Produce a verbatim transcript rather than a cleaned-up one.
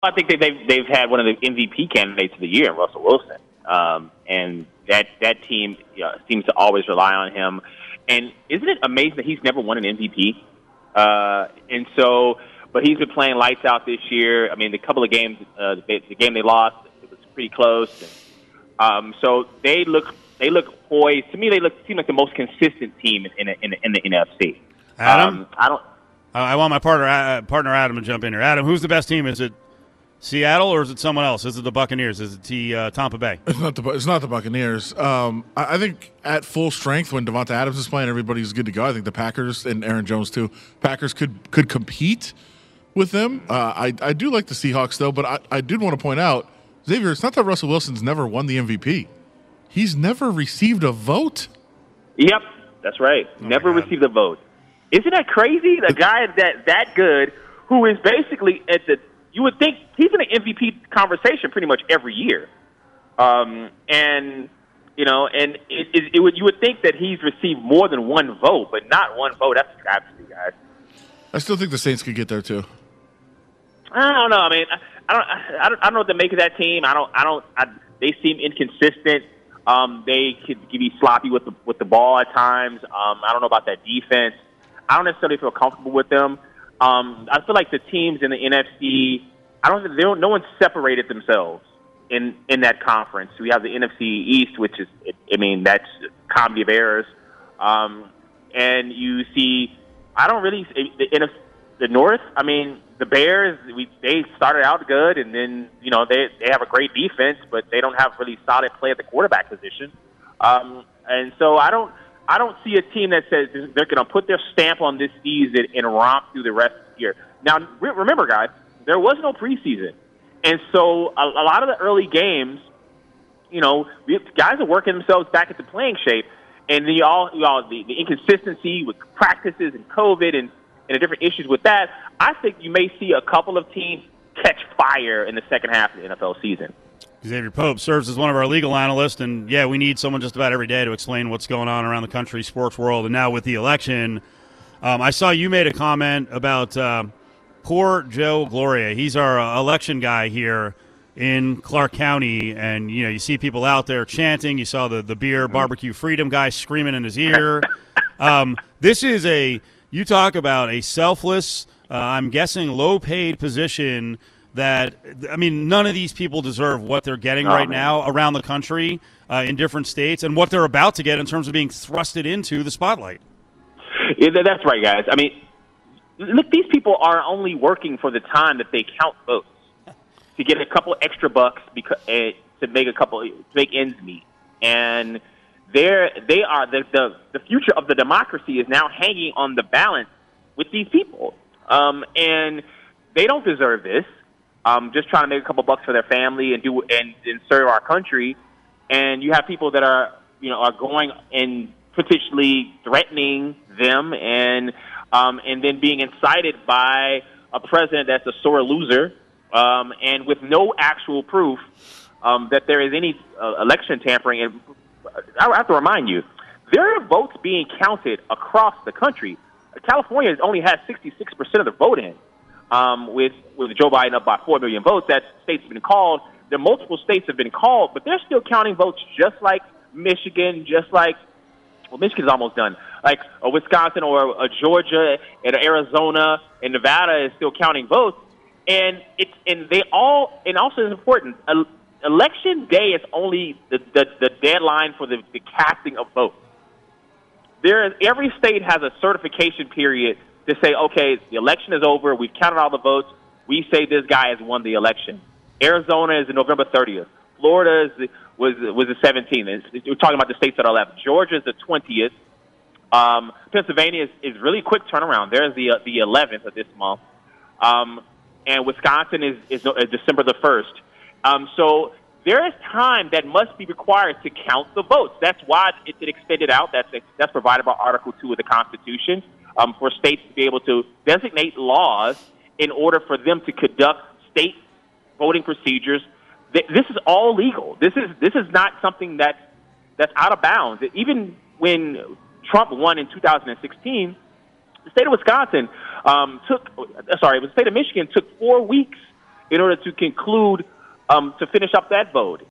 I think that they've they've had one of the M V P candidates of the year in Russell Wilson, um, and that that team uh, seems to always rely on him. And isn't it amazing that he's never won an M V P? Uh, and so, but he's been playing lights out this year. I mean, the couple of games, uh, the, the game they lost, it was pretty close. And, um, so they look they look poised. To me, they look seem like the most consistent team in in, in, in the N F C. Adam, um, I don't. I want my partner uh, partner Adam to jump in here. Adam, who's the best team? Is it Seattle or is it someone else? Is it the Buccaneers? Is it the uh, Tampa Bay? It's not the it's not the Buccaneers. Um, I, I think at full strength when Devonta Adams is playing, everybody's good to go. I think the Packers and Aaron Jones too. Packers could could compete with them. Uh, I I do like the Seahawks though, but I, I did want to point out, Xavier, it's not that Russell Wilson's never won the M V P. He's never received a vote. Yep, that's right. Oh never received a vote. Isn't that crazy? The guy that that good, who is basically at the, you would think he's in an M V P conversation pretty much every year, um, and you know, and it, it, it would you would think that he's received more than one vote, but not one vote. That's a travesty, guys. I still think the Saints could get there too. I don't know. I mean, I, I don't, I don't, I don't know what to make of that team. I don't, I don't. I, they seem inconsistent. Um, they could be sloppy with the with the ball at times. Um, I don't know about that defense. I don't necessarily feel comfortable with them. Um, I feel like the teams in the N F C, I don't think they don't, no one's separated themselves in, in that conference. We have the N F C East, which is, I mean, that's comedy of errors. Um, and you see, I don't really, the N F C, the North, I mean, the Bears, we, they started out good, and then, you know, they, they have a great defense, but they don't have really solid play at the quarterback position. Um, and so I don't, I don't see a team that says they're going to put their stamp on this season and romp through the rest of the year. Now, re- remember, guys, there was no preseason. And so a, a lot of the early games, you know, we, guys are working themselves back into playing shape. And then you all, you all the, the inconsistency with practices and COVID and, and the different issues with that, I think you may see a couple of teams catch fire in the second half of the N F L season. Xavier Pope serves as one of our legal analysts, and, yeah, we need someone just about every day to explain what's going on around the country, sports world, and now with the election. Um, I saw you made a comment about uh, poor Joe Gloria. He's our uh, election guy here in Clark County, and, you know, you see people out there chanting. You saw the, the beer barbecue freedom guy screaming in his ear. Um, this is a – you talk about a selfless, uh, I'm guessing low-paid position that, I mean, none of these people deserve what they're getting oh, right man. now around the country uh, in different states and what they're about to get in terms of being thrusted into the spotlight. Yeah, that's right, guys. I mean, look, these people are only working for the time that they count votes to get a couple extra bucks because, uh, to make a couple, to make ends meet. And they're, they are, the, the, the future of the democracy is now hanging on the balance with these people. Um, and they don't deserve this. Um, just trying to make a couple bucks for their family and do and, and serve our country, and you have people that are you know are going and potentially threatening them, and um, and then being incited by a president that's a sore loser, um, and with no actual proof um, that there is any uh, election tampering. And I have to remind you, there are votes being counted across the country. California only has sixty-six percent of the vote in. Um, with with Joe Biden up by four million votes, that state's been called. There are multiple states have been called, but they're still counting votes just like Michigan, just like, well, Michigan's almost done. Like uh, Wisconsin or uh, Georgia and Arizona and Nevada is still counting votes. And it's and they all, and also it's important, uh, election day is only the, the, the deadline for the, the casting of votes. There is, every state has a certification period to say, okay, the election is over, we've counted all the votes, we say this guy has won the election. Arizona is November thirtieth. Florida is, was was the seventeenth. We're talking about the states that are left. Georgia is the twentieth. Um, Pennsylvania is, is really quick turnaround. There's the uh, the eleventh of this month. Um, and Wisconsin is, is, is December the first. Um, so there is time that must be required to count the votes. That's why it's extended out. That's that's provided by Article two of the Constitution. Um, for states to be able to designate laws in order for them to conduct state voting procedures. This is all legal. This is this is not something that's that's out of bounds. Even when Trump won in two thousand sixteen, the state of Wisconsin um, took sorry, the state of Michigan took four weeks in order to conclude, um, to finish up that vote.